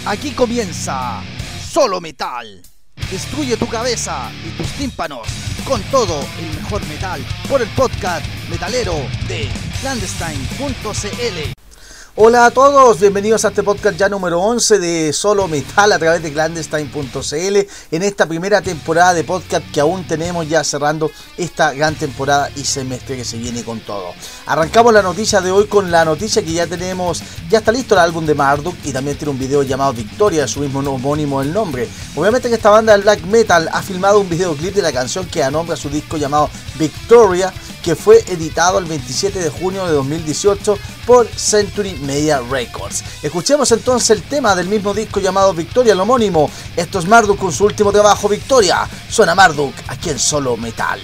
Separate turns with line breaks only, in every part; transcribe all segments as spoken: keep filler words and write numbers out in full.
Aquí comienza Solo Metal. Destruye tu cabeza y tus tímpanos con todo el mejor metal por el podcast metalero de clandestine punto c l. Hola a todos, bienvenidos a este podcast ya número once de Solo Metal a través de clandestine punto c l en esta primera temporada de podcast que aún tenemos, ya cerrando esta gran temporada y semestre que se viene con todo. Arrancamos la noticia de hoy con la noticia que ya tenemos, ya está listo el álbum de Marduk y también tiene un video llamado Victoria, de su mismo homónimo el nombre. Obviamente que esta banda de black metal ha filmado un videoclip de la canción que da nombre a su disco llamado Victoria, que fue editado el veintisiete de junio de dos mil dieciocho por Century Media Records. Escuchemos entonces el tema del mismo disco llamado Victoria, el homónimo. Esto es Marduk con su último trabajo, Victoria. Suena Marduk aquí en Solo Metal.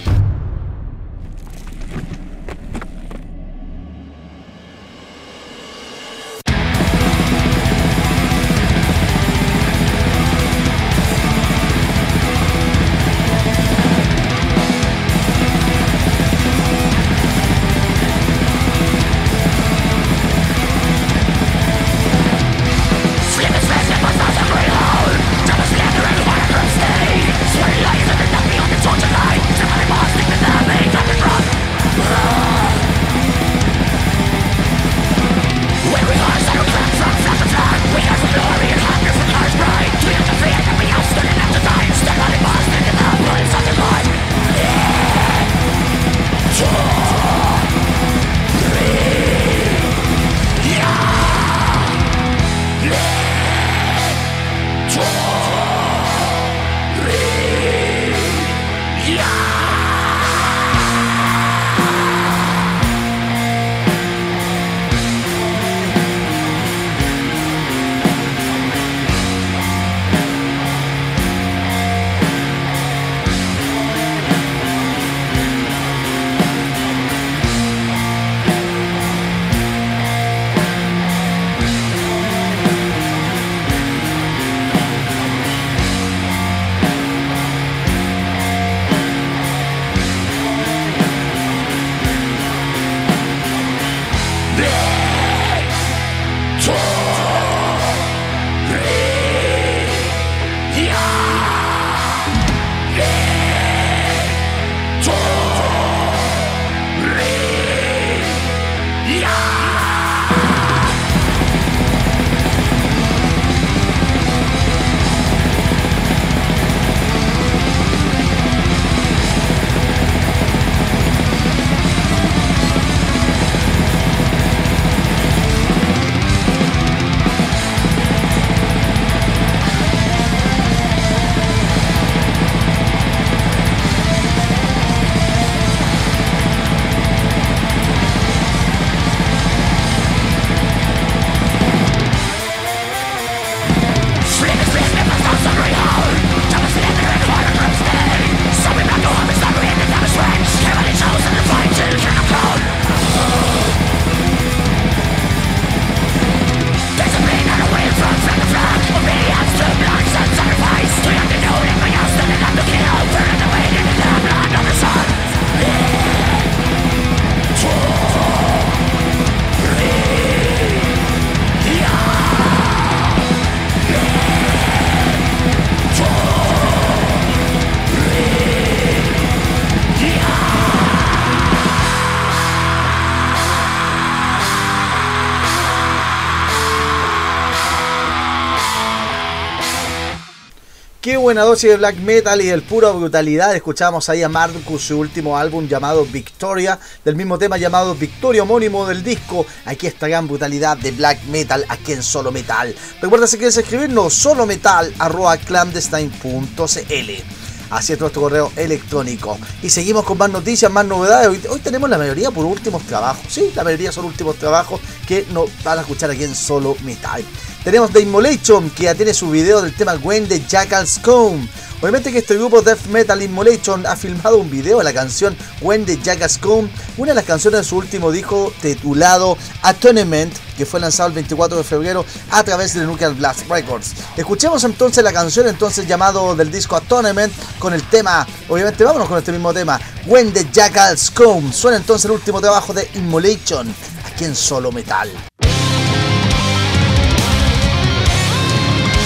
Qué buena dosis de black metal y del pura brutalidad. Escuchábamos ahí a Marduk con su último álbum llamado Victoria, del mismo tema llamado Victoria, homónimo del disco. Aquí esta gran brutalidad de black metal aquí en Solo Metal. Recuerda, si quieres escribirnos, solometal arroba clandestine punto c l. Así es nuestro correo electrónico. Y seguimos con más noticias, más novedades. Hoy, hoy tenemos la mayoría por últimos trabajos. Sí, la mayoría son últimos trabajos que nos van a escuchar aquí en Solo Metal. Tenemos The Immolation, que ya tiene su video del tema When the Jackals Come. Obviamente que este grupo Death Metal Immolation ha filmado un video de la canción When the Jackals Come, una de las canciones de su último disco titulado Atonement, que fue lanzado el veinticuatro de febrero a través de Nuclear Blast Records. Escuchemos entonces la canción entonces llamado del disco Atonement con el tema, obviamente vámonos con este mismo tema, When the Jackals Come. Suena entonces el último trabajo de Immolation aquí en Solo Metal.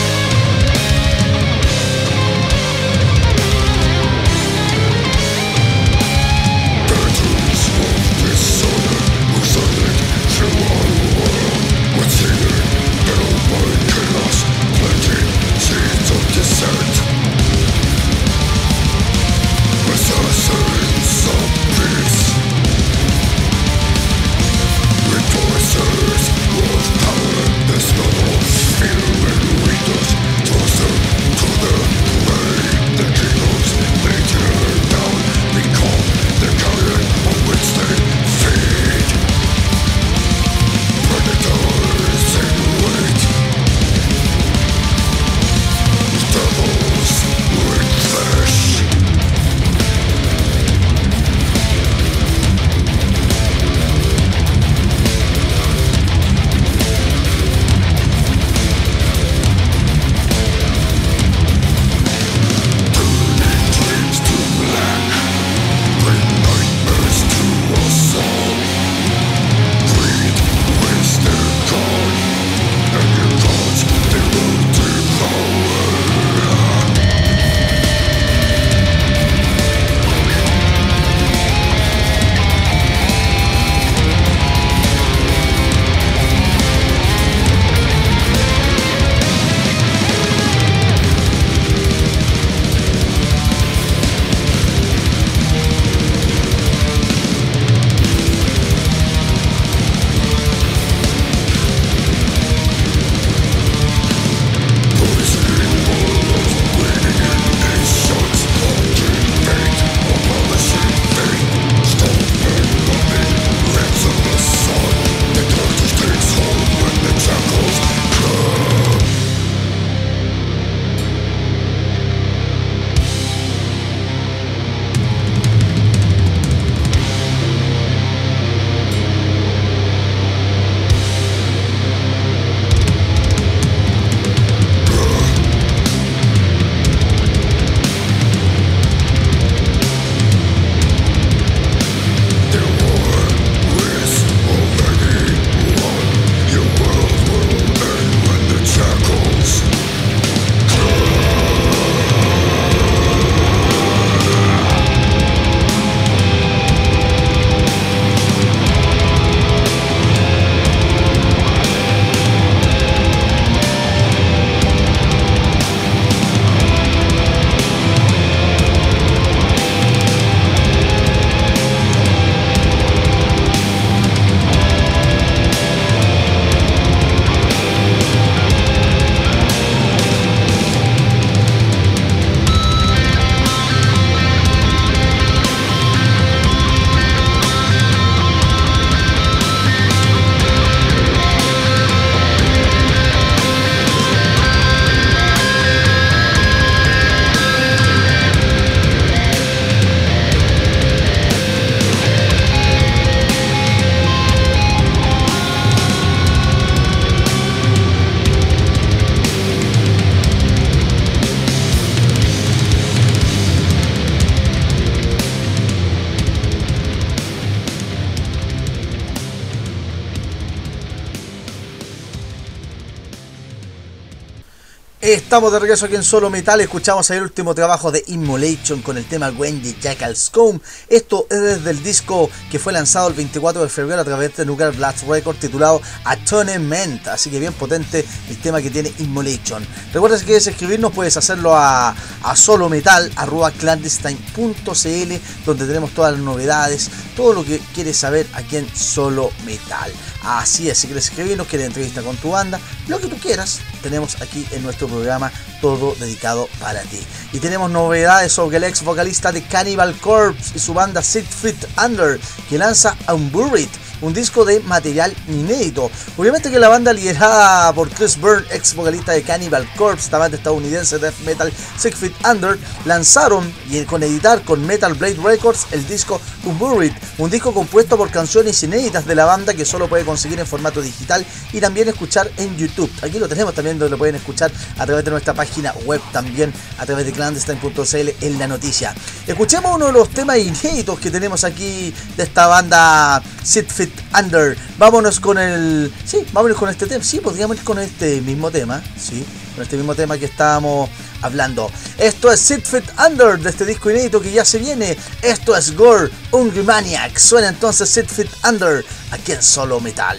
Estamos de regreso aquí en Solo Metal. Escuchamos ahí el último trabajo de Immolation con el tema When the Jackals Come. Esto es desde el disco que fue lanzado el veinticuatro de febrero a través de Nuclear Blast Records, titulado Atonement. Así que bien potente el tema que tiene Immolation. Recuerda, si quieres escribirnos puedes hacerlo a, a solometal arroba clandestine punto cl, donde tenemos todas las novedades, todo lo que quieres saber aquí en Solo Metal. Así es, si quieres escribirnos, quieres entrevista con tu banda, lo que tú quieras, tenemos aquí en nuestro programa todo dedicado para ti. Y tenemos novedades sobre el ex vocalista de Cannibal Corpse y su banda Six Feet Under, que lanza Unburied, un disco de material inédito. Obviamente que la banda liderada por Chris Byrne, ex vocalista de Cannibal Corpse, esta banda estadounidense de death metal Six Feet Under, lanzaron y con editar con Metal Blade Records el disco Unburied, un disco compuesto por canciones inéditas de la banda que solo puede conseguir en formato digital y también escuchar en YouTube. Aquí lo tenemos también, donde lo pueden escuchar a través de nuestra página web, también a través de clandestine punto cl en la noticia. Escuchemos uno de los temas inéditos que tenemos aquí de esta banda Six Feet Under. Vámonos con el... Sí, vámonos con este tema. Sí, podríamos ir con este mismo tema. Sí, con este mismo tema que estábamos hablando. Esto es Six Feet Under, de este disco inédito que ya se viene. Esto es Gore, Hungry Maniac. Suena entonces Six Feet Under aquí en Solo Metal.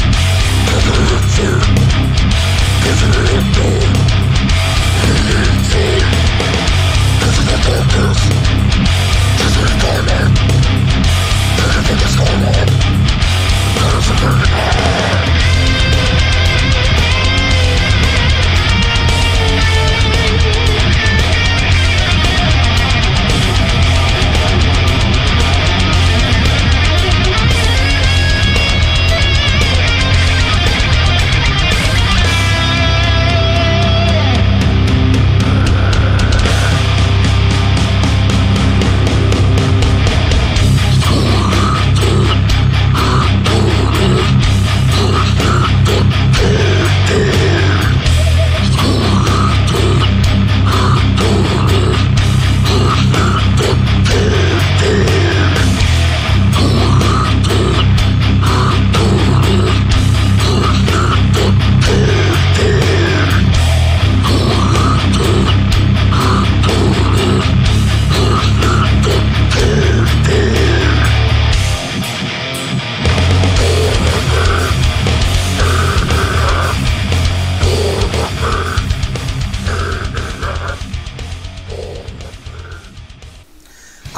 It's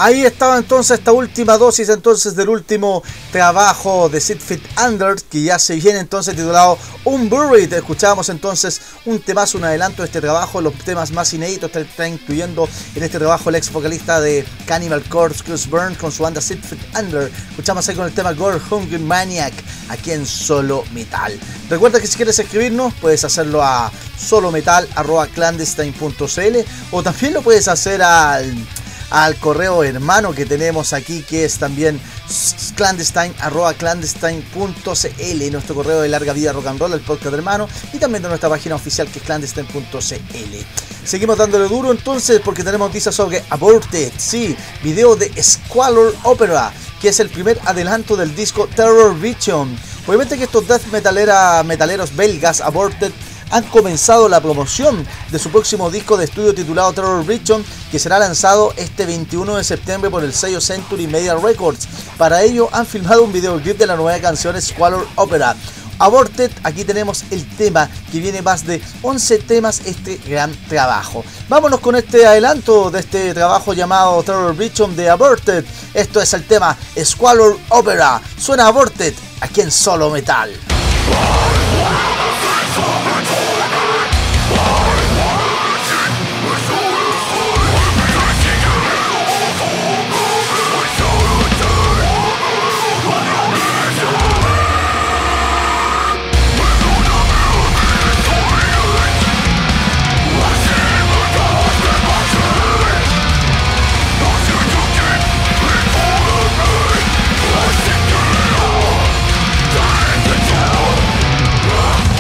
Ahí estaba entonces esta última dosis entonces del último trabajo de Six Feet Under, que ya se viene entonces titulado Unburied. Escuchábamos entonces un temazo, un adelanto de este trabajo, los temas más inéditos que está incluyendo en este trabajo el ex vocalista de Cannibal Corpse, Chris Burns, con su banda Six Feet Under. Escuchamos ahí con el tema Gore Hungry Maniac, aquí en Solo Metal. Recuerda que si quieres escribirnos, puedes hacerlo a solometal arroba clandestine punto c l, o también lo puedes hacer al al correo hermano que tenemos aquí, que es también clandestine arroba clandestine punto c l, nuestro correo de larga vida rock and roll, el podcast hermano, y también de nuestra página oficial, que es clandestine punto c l. Seguimos dándole duro entonces, porque tenemos noticias sobre Aborted, sí, video de Squalor Opera, que es el primer adelanto del disco Terror Vision. Obviamente que estos death metalera, metaleros belgas, Aborted, han comenzado la promoción de su próximo disco de estudio titulado Terror Vision, que será lanzado este veintiuno de septiembre por el sello Century Media Records. Para ello han filmado un videoclip de la nueva canción Squalor Opera. Aborted, aquí tenemos el tema, que viene más de once temas este gran trabajo. Vámonos con este adelanto de este trabajo llamado Terror Vision de Aborted. Esto es el tema Squalor Opera. Suena Aborted aquí en Solo Metal.
Die in the town.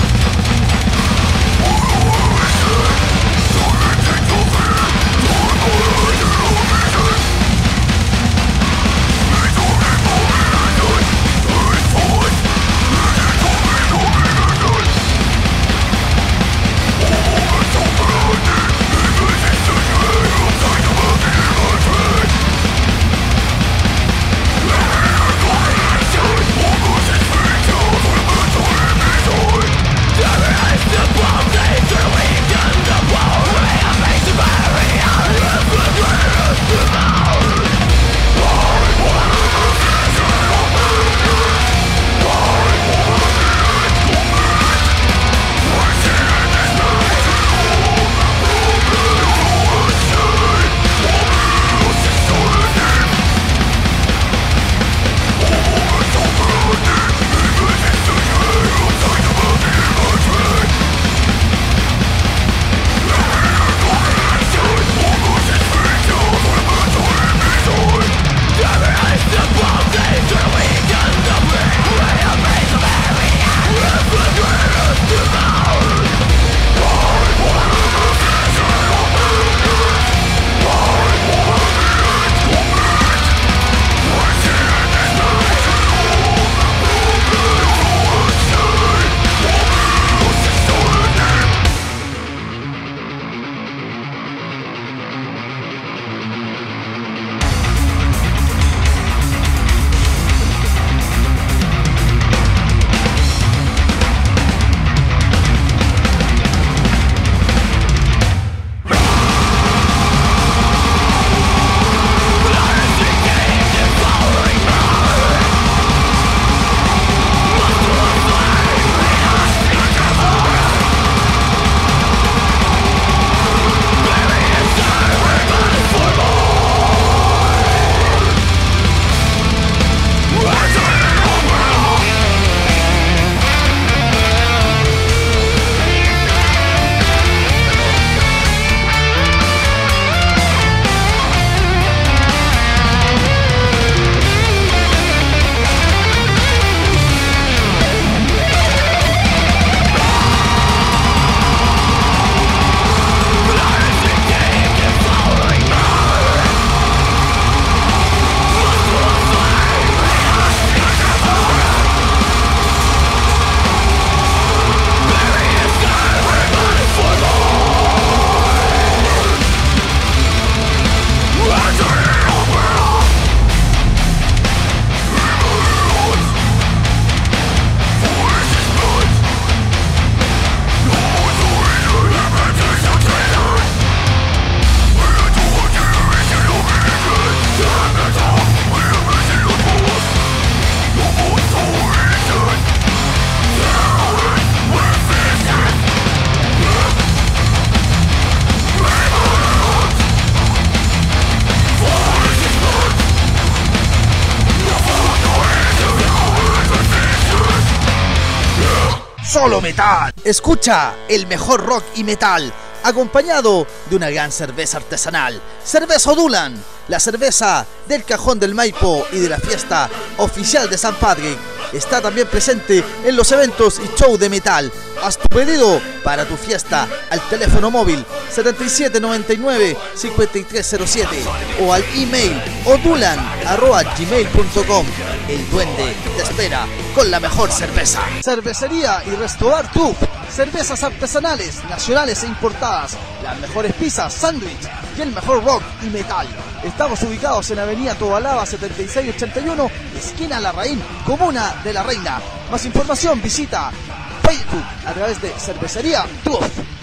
Solo Metal. Escucha el mejor rock y metal, acompañado de una gran cerveza artesanal. Cerveza Odulan, la cerveza del Cajón del Maipo y de la fiesta oficial de San Patrick. Está también presente en los eventos y show de metal. Haz tu pedido para tu fiesta al teléfono móvil setenta y siete noventa y nueve cincuenta y tres cero siete o al email odulan arroba gmail punto com. El duende te espera con la mejor cerveza. Cervecería y Restobar Tuf. Cervezas artesanales, nacionales e importadas. Las mejores pizzas, sándwich y el mejor rock y metal. Estamos ubicados en Avenida Tobalaba setenta y seis ochenta y uno, esquina Larraín, Comuna de la Reina. Más información visita Facebook a través de Cervecería Tuf.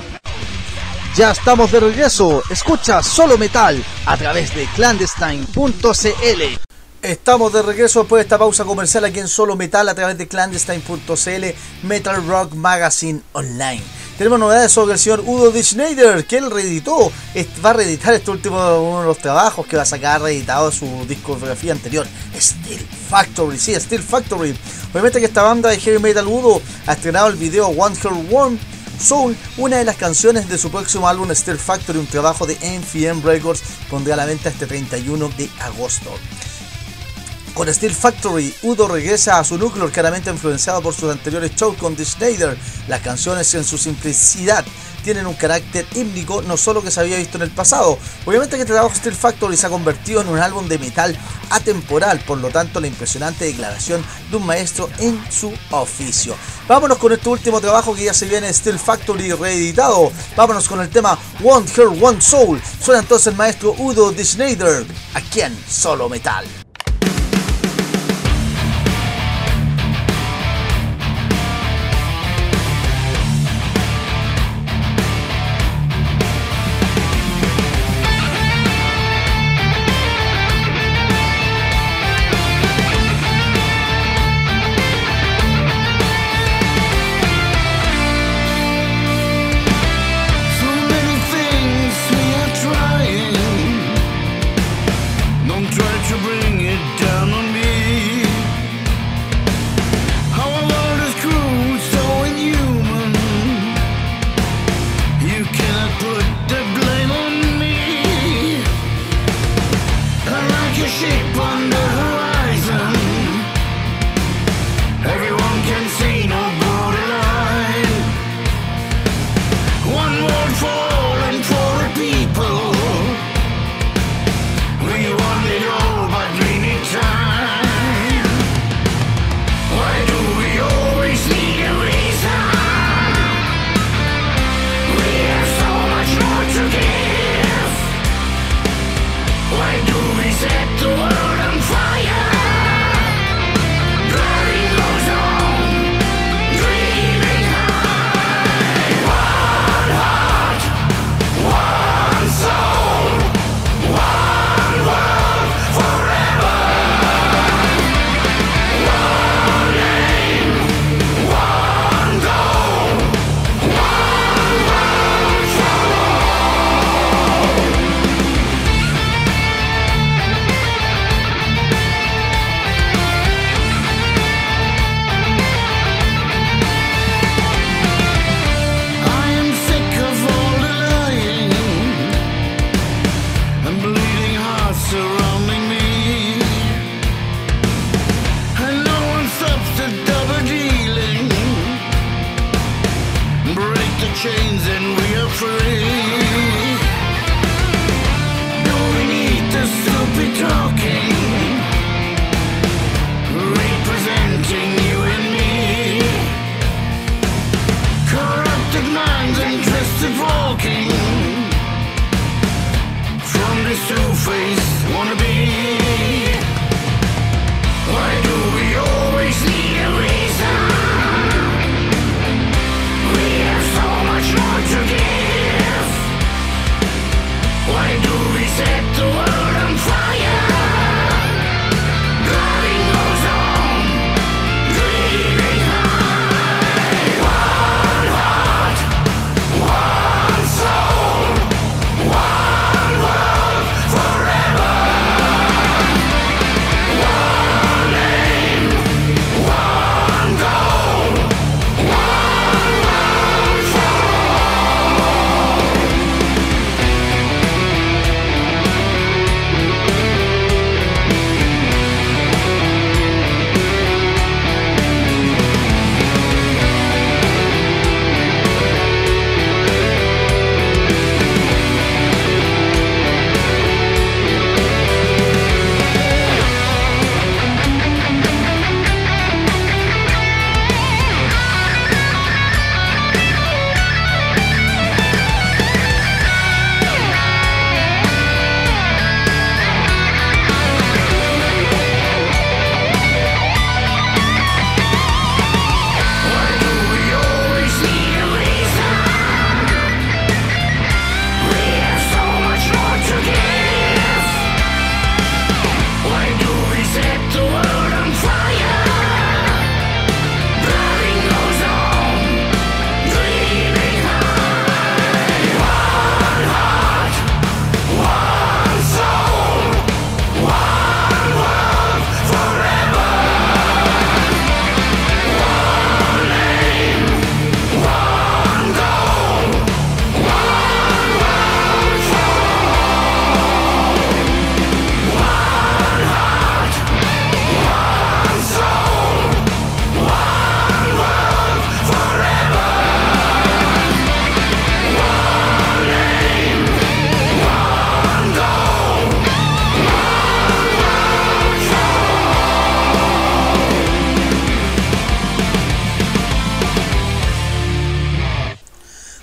Ya estamos de regreso. Escucha Solo Metal a través de clandestine punto c l. Estamos de regreso después de esta pausa comercial aquí en Solo Metal a través de clandestine punto c l, Metal Rock Magazine Online. Tenemos novedades sobre el señor Udo D. Schneider, que él reeditó, va a reeditar este último uno de los trabajos que va a sacar reeditado de su discografía anterior, Steel Factory. Sí, Steel Factory. Obviamente que esta banda de heavy metal Udo ha estrenado el video One Her One Soul, una de las canciones de su próximo álbum Steel Factory, un trabajo de M F M Records, pondrá a la venta este treinta y uno de agosto. Con Steel Factory, Udo regresa a su núcleo claramente influenciado por sus anteriores shows con The Schneider. Las canciones en su simplicidad tienen un carácter hímnico no solo que se había visto en el pasado. Obviamente que este trabajo Steel Factory se ha convertido en un álbum de metal atemporal, por lo tanto la impresionante declaración de un maestro en su oficio. Vámonos con este último trabajo que ya se viene, Steel Factory reeditado. Vámonos con el tema One Her One Soul. Suena entonces el maestro Udo D. Schneider aquí en Solo Metal.
We want it all, but we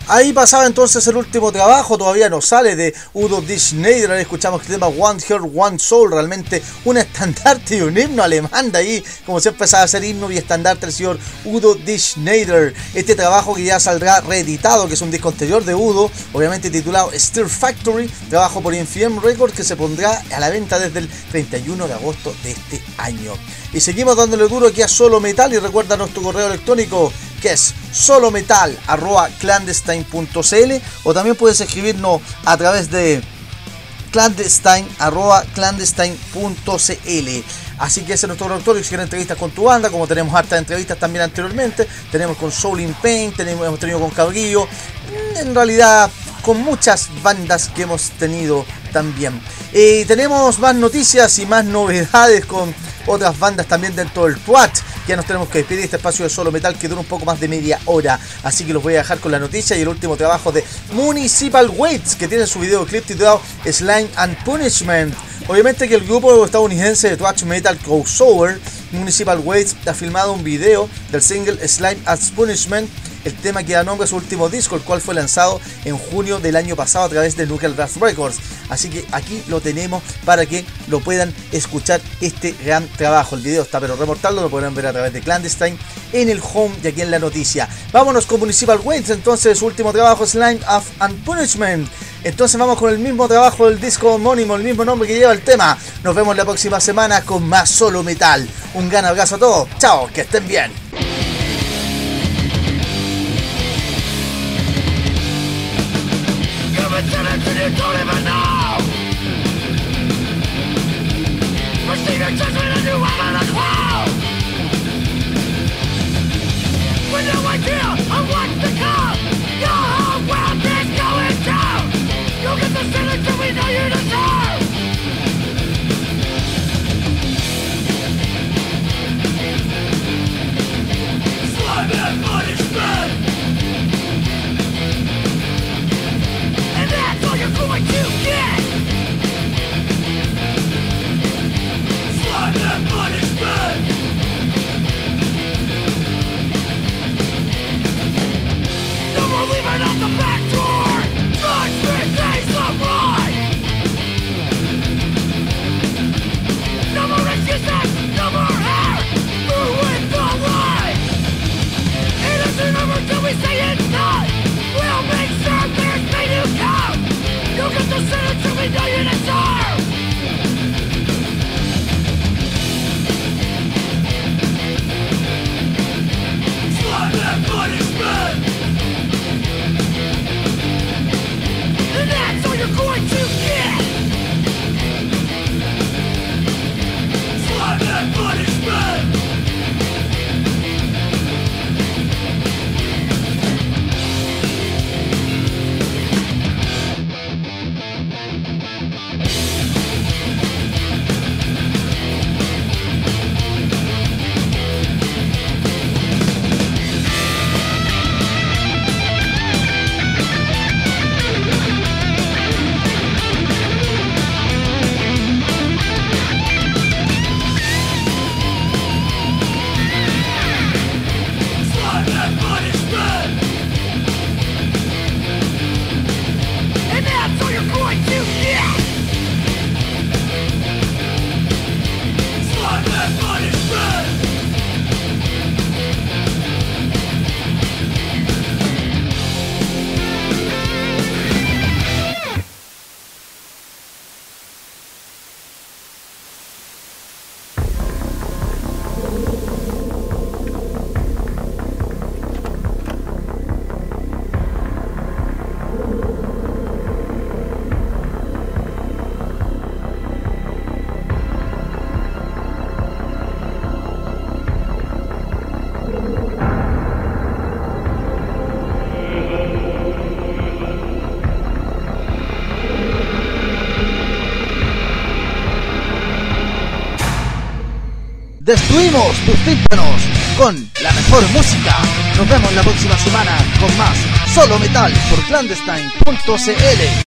Ahí pasaba entonces el último trabajo, todavía no sale, de Udo Die Schneider. Escuchamos el tema One Heart, One Soul, realmente un estandarte y un himno alemán de ahí, como siempre sabe hacer himno y estandarte el señor Udo Die Schneider. Este trabajo que ya saldrá reeditado, que es un disco anterior de Udo, obviamente titulado Stir Factory, trabajo por Infiem Records, que se pondrá a la venta desde el treinta y uno de agosto de este año. Y seguimos dándole duro aquí a Solo Metal, y recuerda nuestro correo electrónico, que es solometal arroba clandestine punto cl, o también puedes escribirnos a través de clandestine arroba clandestine punto cl. Así que ese es nuestro directorio. Si quieren entrevistas con tu banda, como tenemos hartas entrevistas también anteriormente, tenemos con Soul in Pain, tenemos, hemos tenido con Cabrillo, en realidad con muchas bandas que hemos tenido también. Y tenemos más noticias y más novedades con otras bandas también dentro del Twat. Ya nos tenemos que despedir de este espacio de Solo Metal, que dura un poco más de media hora, así que los voy a dejar con la noticia y el último trabajo de Municipal Waste, que tiene su videoclip titulado Slime and Punishment. Obviamente que el grupo estadounidense de thrash metal crossover Municipal Waste ha filmado un video del single Slime and Punishment, el tema que da nombre a su último disco, el cual fue lanzado en junio del año pasado a través de Nuclear Blast Records. Así que aquí lo tenemos para que lo puedan escuchar, este gran trabajo. El video está pero remortado, lo podrán ver a través de Clandestine en el home de aquí en la noticia. Vámonos con Municipal Waste, entonces su último trabajo, Slime and Punishment. Entonces vamos con el mismo trabajo del disco homónimo, el mismo nombre que lleva el tema. Nos vemos la próxima semana con más Solo Metal. Un gran abrazo a todos, chao, que estén bien.
You don't even know. Receive your judgment and you haven't a clue. With no idea of what's to come, your whole world is going down. You'll get the sentence that we know you deserve. Slime and punishment. You're going to get slime and punishment. No more leaving out the back door. Such big days of life. No more excuses, no more hair. Through with the light. It isn't over till we say it's not. We'll make sure there's pain you count. You'll get the sentence that we know you deserve. Slime and punishment. And that's all you're going to get. Slime and punishment.
Destruimos tus tímpanos con la mejor música. Nos vemos la próxima semana con más Solo Metal por clandestine punto cl.